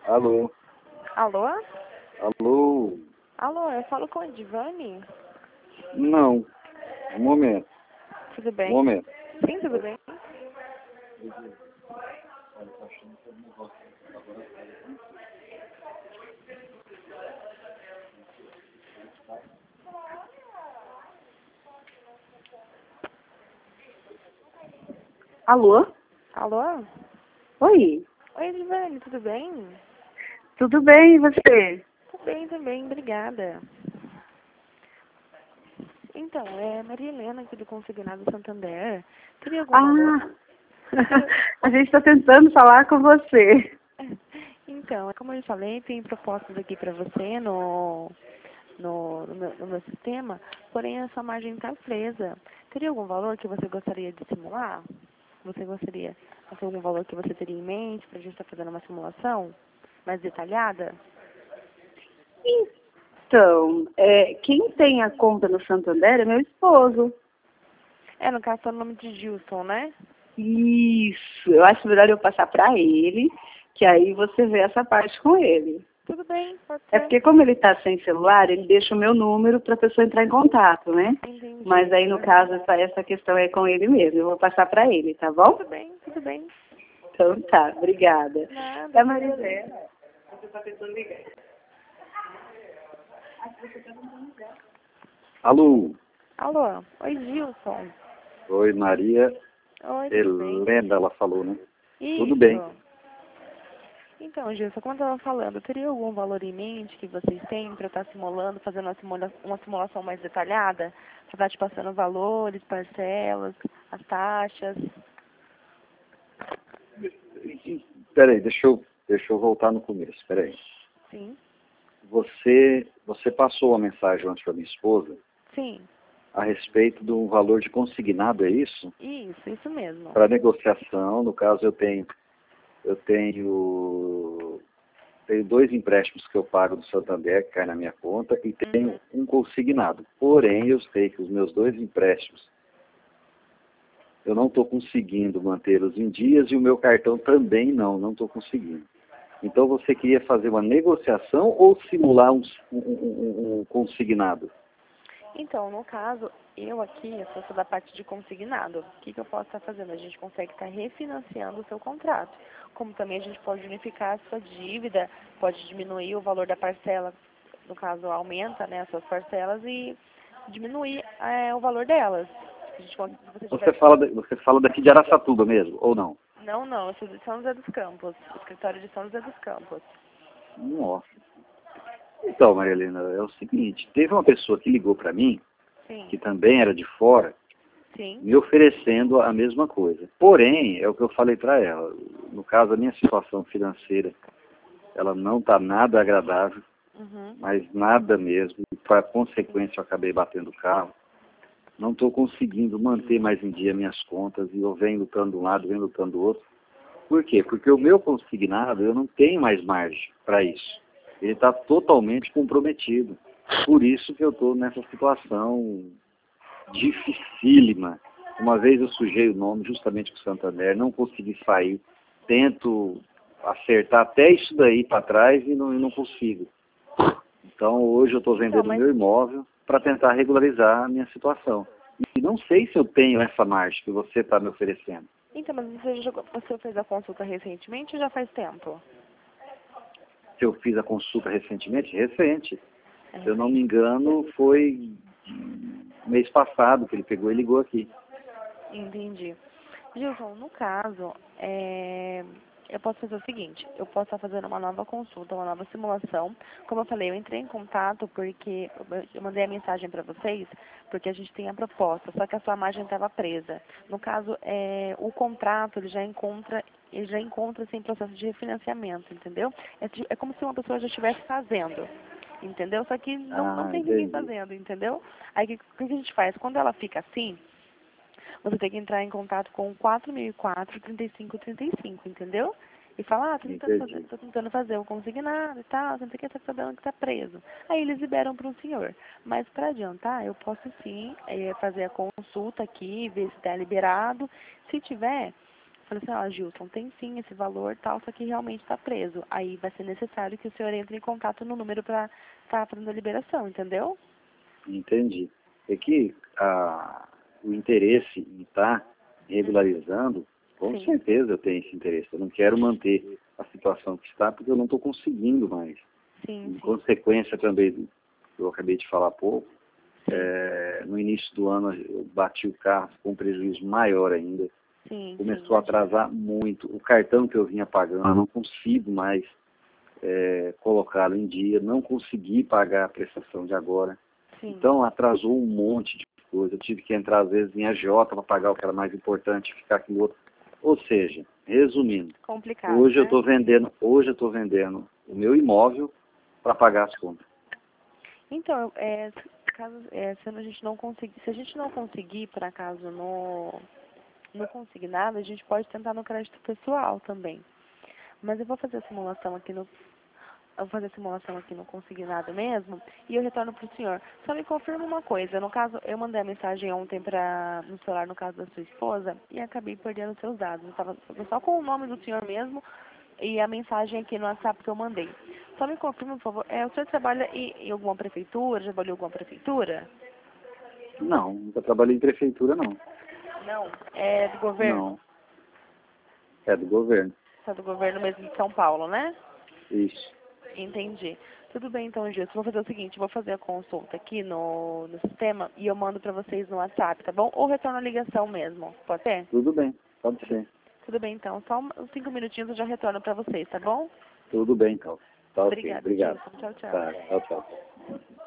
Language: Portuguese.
Alô? Alô? Alô? Alô, eu falo com a Edivane? Não. Um momento. Tudo Um bem? momento. Sim, tudo bem. Alô? Alô? Oi, Oi, Edivane, tudo bem? tudo bem e você? Tudo bem também, obrigada. Então, é Maria Helena aqui do Consignado Santander. Teria algum valor? Ah, a gente está tentando falar com você. Então, como eu falei, tem propostas aqui para você no meu sistema, porém a sua margem está presa. Teria algum valor que você gostaria de simular? Você gostaria de ter algum valor que você teria em mente para a gente estar fazendo uma simulação mais detalhada? Então, quem tem a conta no Santander é meu esposo. No caso, tá no nome de Gilson, né? Isso, eu acho melhor eu passar para ele, que aí você vê essa parte com ele. Tudo bem, pode É ser. porque como ele está sem celular, ele deixa o meu número para a pessoa entrar em contato, né? Entendi. Mas aí, no caso, essa questão é com ele mesmo. Eu vou passar para ele, tá bom? Tudo bem, tudo bem. Então tá, obrigada. Nada. É a Maria Helena. Você está tentando ligar. Alô? Alô? Oi, Gilson. Oi, Maria Oi, tudo bem? Helena, ela falou, né? Tudo bem. Isso. Então, Gilson, como eu estava falando, teria algum valor em mente que vocês têm para estar simulando, fazendo uma simulação mais detalhada? Para estar te passando valores, parcelas, as taxas? Peraí, deixa eu voltar no começo. Peraí. Sim. Você passou uma mensagem antes para minha esposa Sim. a respeito do valor de consignado, é isso? Isso mesmo. Para negociação, no caso eu tenho dois empréstimos que eu pago do Santander, que cai na minha conta, e tenho um consignado. Porém, eu sei que os meus dois empréstimos, eu não estou conseguindo mantê-los em dias e o meu cartão também não estou conseguindo. Então, você queria fazer uma negociação ou simular um consignado? Então, no caso, eu aqui, eu sou da parte de consignado. O que eu posso estar fazendo? A gente consegue estar refinanciando o seu contrato. Como também a gente pode unificar a sua dívida, pode diminuir o valor da parcela, no caso, aumenta, né, as suas parcelas e diminuir o valor delas. A gente pode, se você tiver... Você fala daqui de Araçatuba mesmo, ou não? Não, eu sou de São José dos Campos, escritório de São José dos Campos. Nossa. Então, Maria Helena, é o seguinte, teve uma pessoa que ligou para mim, Sim, que também era de fora, sim, me oferecendo a mesma coisa. Porém, é o que eu falei para ela, no caso, a minha situação financeira, ela não está nada agradável, mas nada mesmo. Para consequência, eu acabei batendo o carro. Não estou conseguindo manter mais em dia minhas contas e eu venho lutando de um lado, venho lutando do outro. Por quê? Porque o meu consignado, eu não tenho mais margem para isso. Ele está totalmente comprometido. Por isso que eu estou nessa situação dificílima. Uma vez eu sujei o nome justamente com o Santander, não consegui sair, tento acertar até isso daí para trás e não consigo. Então hoje eu estou vendendo meu imóvel para tentar regularizar a minha situação. E não sei se eu tenho essa margem que você está me oferecendo. Então, mas você fez a consulta recentemente ou já faz tempo? Se eu fiz a consulta recentemente, recente. Se eu não me engano, foi mês passado que ele pegou e ligou aqui. Entendi. Gilson, no caso, eu posso fazer o seguinte, eu posso estar fazendo uma nova consulta, uma nova simulação. Como eu falei, eu entrei em contato porque eu mandei a mensagem para vocês, porque a gente tem a proposta, só que a sua margem estava presa. No caso, o contrato ele já encontra sem processo de refinanciamento, entendeu? É como se uma pessoa já estivesse fazendo. Entendeu? Só que não tem ninguém Entendi. fazendo, entendeu? Aí o que a gente faz? Quando ela fica assim, você tem que entrar em contato com o 4004 3535, entendeu? E falar, tô tentando fazer o consignado e tal, não sei o que, tá sabendo que tá preso. Aí eles liberam para um senhor. Mas para adiantar, eu posso sim fazer a consulta aqui, ver se está liberado. Se tiver, Falei assim, ó, Gilson, tem sim esse valor tal, só que realmente está preso. Aí vai ser necessário que o senhor entre em contato no número para estar fazendo a liberação, entendeu? Entendi. É que o interesse em estar regularizando, com Sim. certeza eu tenho esse interesse. Eu não quero manter a situação que está, porque eu não estou conseguindo mais. Sim, Em sim. consequência também do que eu acabei de falar há pouco, no início do ano eu bati o carro com um prejuízo maior ainda. Sim, Começou a atrasar muito. O cartão que eu vinha pagando, eu não consigo mais colocá-lo em dia, não consegui pagar a prestação de agora. Sim. Então atrasou um monte de coisa. Eu tive que entrar às vezes em agiota para pagar o que era mais importante e ficar com o outro. Ou seja, resumindo, Complicado, hoje né? eu estou vendendo o meu imóvel para pagar as contas. Então, caso, se a gente não conseguir, se a gente não conseguir, por acaso, no consignado, a gente pode tentar no crédito pessoal também. Mas eu vou fazer a simulação aqui no consignado mesmo e eu retorno para o senhor. Só me confirma uma coisa, no caso, eu mandei a mensagem ontem no celular, no caso da sua esposa, e acabei perdendo seus dados. Eu estava só com o nome do senhor mesmo e a mensagem aqui no WhatsApp que eu mandei. Só me confirma, por favor, o senhor trabalha em alguma prefeitura? Já trabalhou em alguma prefeitura? Não, nunca trabalhei em prefeitura, não. Não. É do governo? Não. É do governo. É do governo mesmo de São Paulo, né? Isso. Entendi. Tudo bem, então, Gilson. Vou fazer o seguinte, vou fazer a consulta aqui no sistema e eu mando para vocês no WhatsApp, tá bom? Ou retorno a ligação mesmo, pode ser? Tudo bem, pode ser. Tudo bem, então. Só uns 5 minutinhos eu já retorno para vocês, tá bom? Tudo bem, então. Tá ok, Obrigada, obrigado. Gilson. Tchau, tchau. Tá, tchau, tchau.